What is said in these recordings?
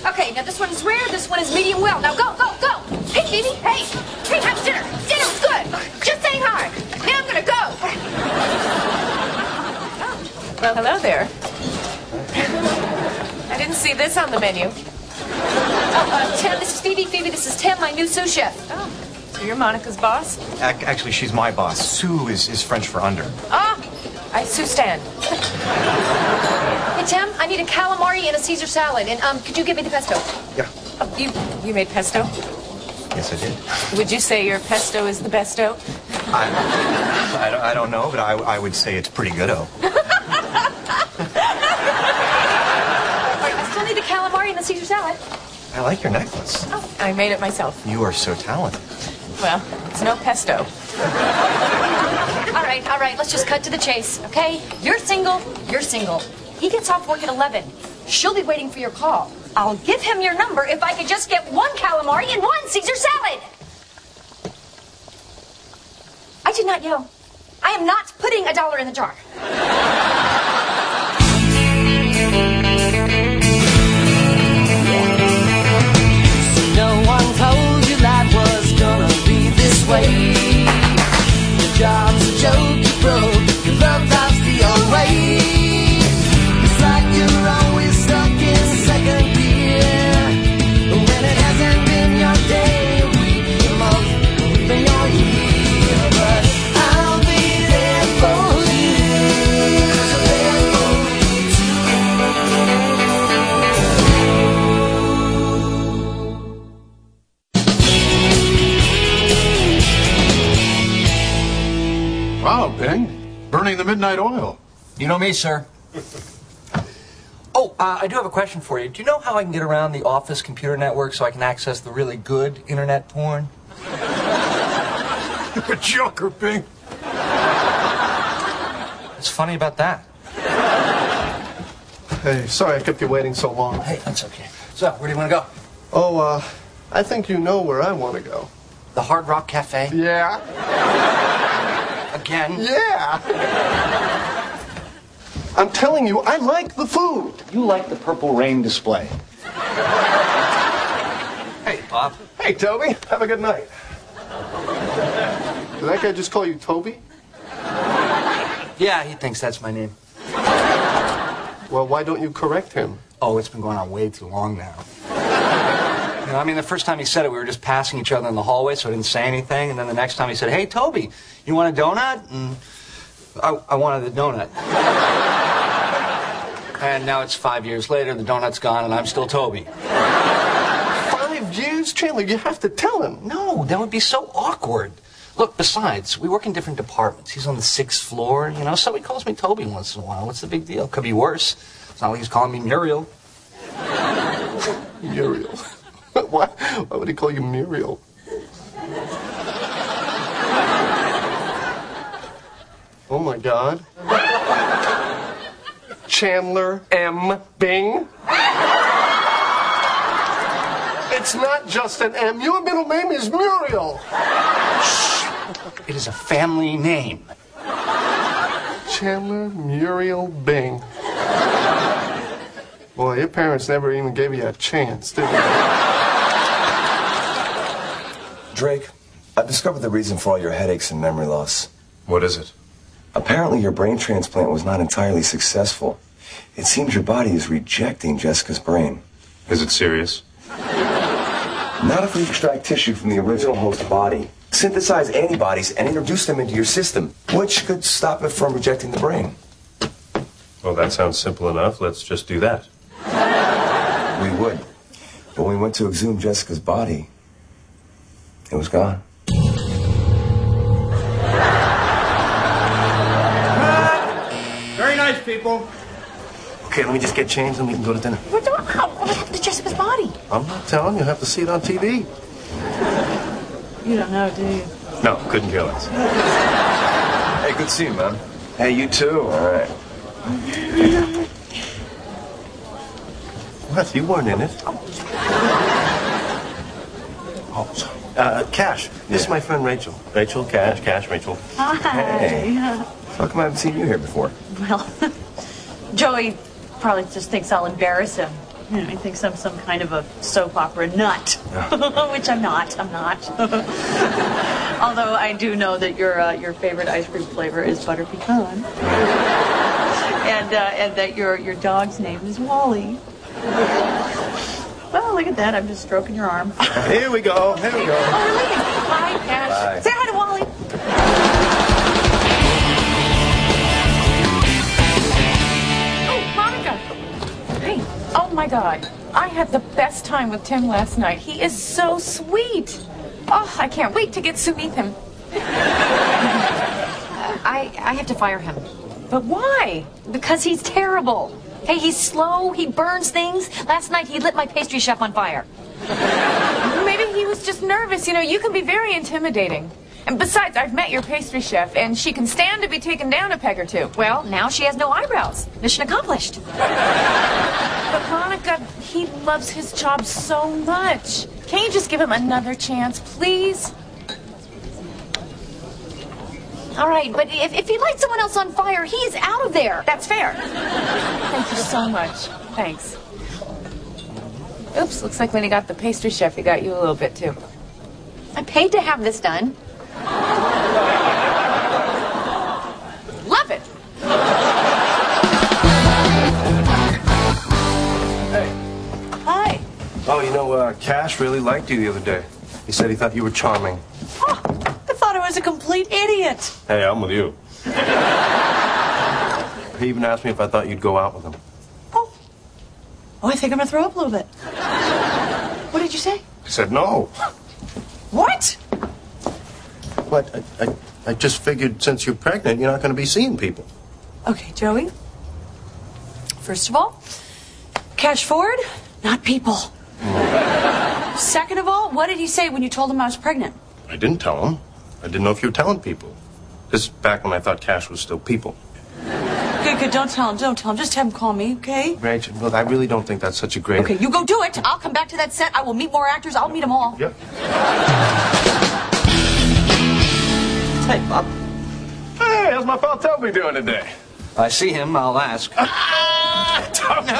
Okay, now this one is rare, this one is medium well. Now go, go, go. Hey, Phoebe, hey. Hey, have dinner. Dinner's good. Just saying hi. Now I'm gonna go. Well, hello there. I didn't see this on the menu. Oh, Tim, this is Phoebe. Phoebe, this is Tim, my new sous chef. Oh, so you're Monica's boss? Actually, she's my boss. Sue is French for under. Ah, I Sue stand. Hey, Tim, I need a calamari and a Caesar salad. And, could you give me the pesto? Yeah. Oh, you made pesto? Yes, I did. Would you say your pesto is the besto? I don't know, but I would say it's pretty good-o. I still need the calamari and the Caesar salad. I like your necklace. Oh, I made it myself. You are so talented. Well, it's no pesto. All right, let's just cut to the chase, okay? You're single. He gets off work at 11. She'll be waiting for your call. I'll give him your number if I could just get one calamari and one Caesar salad. I did not yell. I am not putting $1 in the jar. No one told you life was gonna be this way. Your job's a joke, you broke, your love life's the old way. It's like you're always stuck in second gear, when it hasn't been your day, week, your month, or even your year. But I'll be there for you, so there for you too. Wow, Bing. Burning the midnight oil. You know me, sir. Oh, I do have a question for you. Do you know how I can get around the office computer network so I can access the really good internet porn? You're a joker, Bing. What's funny about that? Hey, sorry I kept you waiting so long. Hey, that's okay. So, where do you want to go? Oh, I think you know where I want to go. The Hard Rock Cafe? Yeah? Again? Yeah! I'm telling you, I like the food. You like the Purple Rain display. Hey, Bob. Hey, Toby. Have a good night. Did that guy just call you Toby? Yeah, he thinks that's my name. Well, why don't you correct him? Oh, it's been going on way too long now. You know, I mean, the first time he said it, we were just passing each other in the hallway, so I didn't say anything. And then the next time he said, "Hey, Toby, you want a donut?" And I wanted the donut. And now it's 5 years later, the donut's gone, and I'm still Toby. 5 years? Chandler, you have to tell him. No, that would be so awkward. Look, besides, we work in different departments. He's on the 6th floor, you know, so he calls me Toby once in a while. What's the big deal? Could be worse. It's not like he's calling me Muriel. Muriel. Why would he call you Muriel? Oh, my God. Chandler M. Bing? It's not just an M. Your middle name is Muriel. Shh. It is a family name. Chandler Muriel Bing. Boy, your parents never even gave you a chance, did they? Drake, I've discovered the reason for all your headaches and memory loss. What is it? Apparently your brain transplant was not entirely successful. It seems your body is rejecting Jessica's brain. Is it serious? Not if we extract tissue from the original host body, synthesize antibodies, and introduce them into your system, which could stop it from rejecting the brain. Well, that sounds simple enough. Let's just do that. We would. But when we went to exhume Jessica's body, it was gone. Very nice, people. Okay, let me just get changed and we can go to dinner. What happened to Jessica's body? I'm not telling you. You'll have to see it on TV. You don't know, do you? No, couldn't care less. Hey, good to see you, man. Hey, you too. All right. What? You weren't in it. Oh, sorry. Cash. This is my friend Rachel. Rachel, Cash, Rachel. Hi. Hey. How come I haven't seen you here before? Well, Joey probably just thinks I'll embarrass him. he thinks I'm some kind of a soap opera nut, which I'm not. Although I do know that your favorite ice cream flavor is butter pecan, and that your dog's name is Wally. Well, look at that. I'm just stroking your arm. Here we go. Oh, we're leaving. Bye, Cash. Bye. Say hi to Wally. Oh my God, I had the best time with Tim last night. He is so sweet. Oh, I can't wait to get to meet him. I have to fire him. But why? Because he's terrible. Hey, he's slow, he burns things. Last night he lit my pastry chef on fire. Maybe he was just nervous. You know, you can be very intimidating. And besides, I've met your pastry chef, and she can stand to be taken down a peg or two. Well, now she has no eyebrows. Mission accomplished. But Monica, he loves his job so much. Can't you just give him another chance, please? All right, but if he lights someone else on fire, he is out of there. That's fair. Thank you so much. Thanks. Oops, looks like when he got the pastry chef, he got you a little bit, too. I paid to have this done. Love it. Hey. Hi. Oh, you know, Cash really liked you the other day. He said he thought you were charming. Oh, I thought I was a complete idiot. Hey, I'm with you. He even asked me if I thought you'd go out with him. Oh, I think I'm going to throw up a little bit. What did you say? I said no. What? But I just figured since you're pregnant, you're not going to be seeing people. Okay, Joey. First of all, Cash Ford, not people. Second of all, what did he say when you told him I was pregnant? I didn't tell him. I didn't know if you were telling people. This is back when I thought Cash was still people. Good. Don't tell him. Just have him call me, okay? Rachel, look, I really don't think that's such a great... Okay, you go do it. I'll come back to that set. I will meet more actors. I'll meet them all. Yep. Hey, Bob. Hey, how's my pal Toby doing today? I see him, I'll ask. Toby!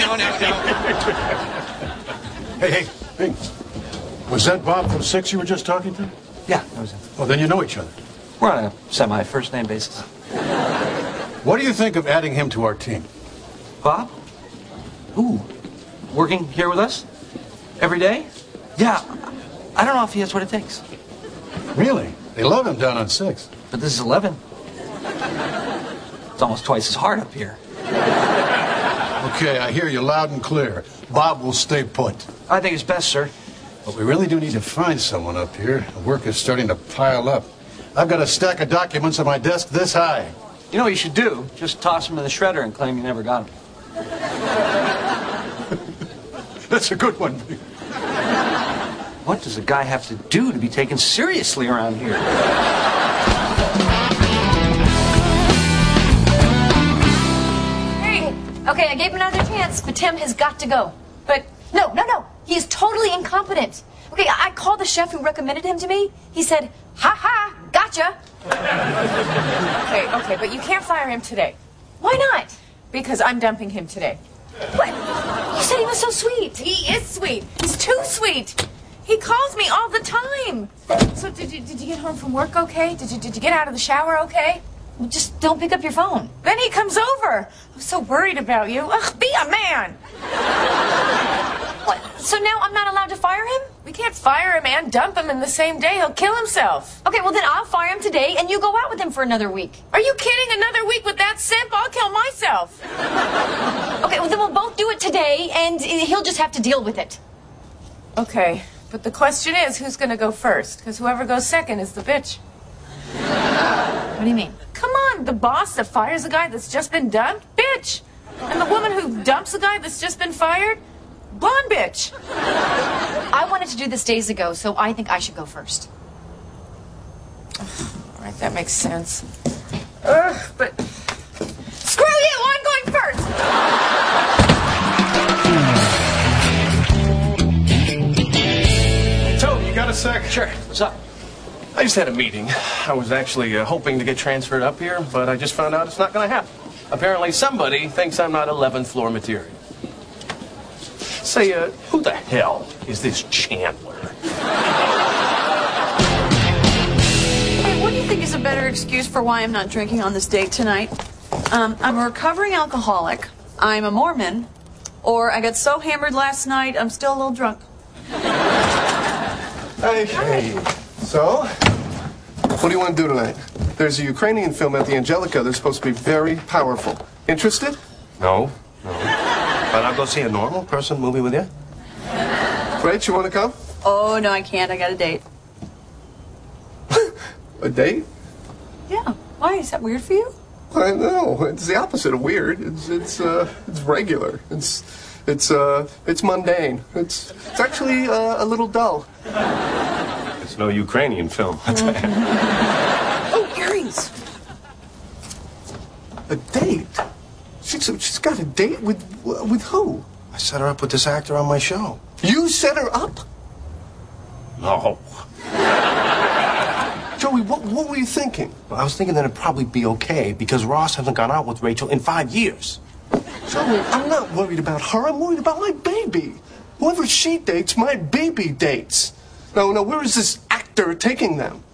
No. Hey. Was that Bob from Six you were just talking to? Yeah, that was him. Oh, then you know each other. We're on a semi-first name basis. What do you think of adding him to our team? Bob? Ooh, working here with us? Every day? Yeah, I don't know if he has what it takes. Really? They love him down on Six. But this is 11. It's almost twice as hard up here. Okay, I hear you loud and clear. Bob will stay put. I think it's best, sir. But we really do need to find someone up here. The work is starting to pile up. I've got a stack of documents on my desk this high. You know what you should do? Just toss them in the shredder and claim you never got them. That's a good one. What does a guy have to do to be taken seriously around here? Hey, okay, I gave him another chance, but Tim has got to go. But no. He is totally incompetent. Okay, I called the chef who recommended him to me. He said, ha, gotcha. Okay, but you can't fire him today. Why not? Because I'm dumping him today. What? You said he was so sweet. He is sweet. He's too sweet. He calls me all the time. So did you get home from work okay? Did you get out of the shower okay? Well, just don't pick up your phone. Then he comes over. I'm so worried about you. Ugh, be a man. What? So now I'm not allowed to fire him? We can't fire a man, dump him in the same day. He'll kill himself. Okay, well then I'll fire him today and you go out with him for another week. Are you kidding? Another week with that simp? I'll kill myself. Okay, well then we'll both do it today and he'll just have to deal with it. Okay, but the question is who's going to go first? Because whoever goes second is the bitch. What do you mean? Come on, the boss that fires a guy that's just been dumped? Bitch. And the woman who dumps a guy that's just been fired? Blonde bitch. I wanted to do this days ago, so I think I should go first. All right, that makes sense. But screw you, I'm going first. Toby, you got a sec? Sure. What's up? I just had a meeting. I was actually hoping to get transferred up here, but I just found out it's not going to happen. Apparently somebody thinks I'm not 11th floor material. Say, who the hell is this Chandler? Hey, what do you think is a better excuse for why I'm not drinking on this date tonight? I'm a recovering alcoholic, I'm a Mormon, or I got so hammered last night I'm still a little drunk. Hey. So, what do you want to do tonight? There's a Ukrainian film at the Angelica that's supposed to be very powerful. Interested? No. But I'll go see a normal person movie with you. Rach, you want to come? Oh, no, I can't. I got a date. A date? Yeah. Why? Is that weird for you? I know. It's the opposite of weird. It's regular. It's mundane. It's actually a little dull. It's no Ukrainian film. Oh, earrings. A date? She's got a date with who? I set her up with this actor on my show. You set her up? No. Joey, what were you thinking? Well, I was thinking that it'd probably be okay because Ross hasn't gone out with Rachel in 5 years. Joey, I'm not worried about her. I'm worried about my baby. Whoever she dates, my baby dates. No, where is this actor taking them?